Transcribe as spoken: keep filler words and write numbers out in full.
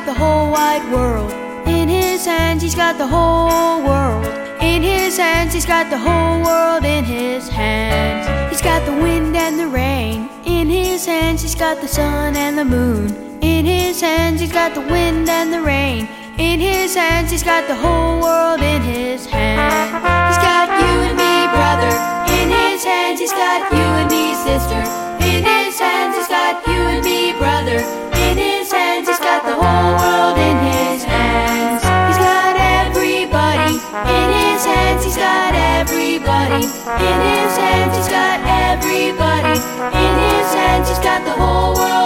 got the whole wide world. In his hands, he's got the whole world. In his hands, he's got the whole world in his hands. He's got the wind and the rain. In his hands, he's got the sun and the moon. In his hands, he's got the wind and the rain. In his hands, he's got the whole world in his hands. He's got you and me, brother. In his hands, he's got you and me, sister. In his hands, he's got you and me, brother. In his hands, he's got the whole world in his hands. He's got everybody. In his hands, he's got everybody. In his hands, he's got everybody. In his hands, he's got the whole world.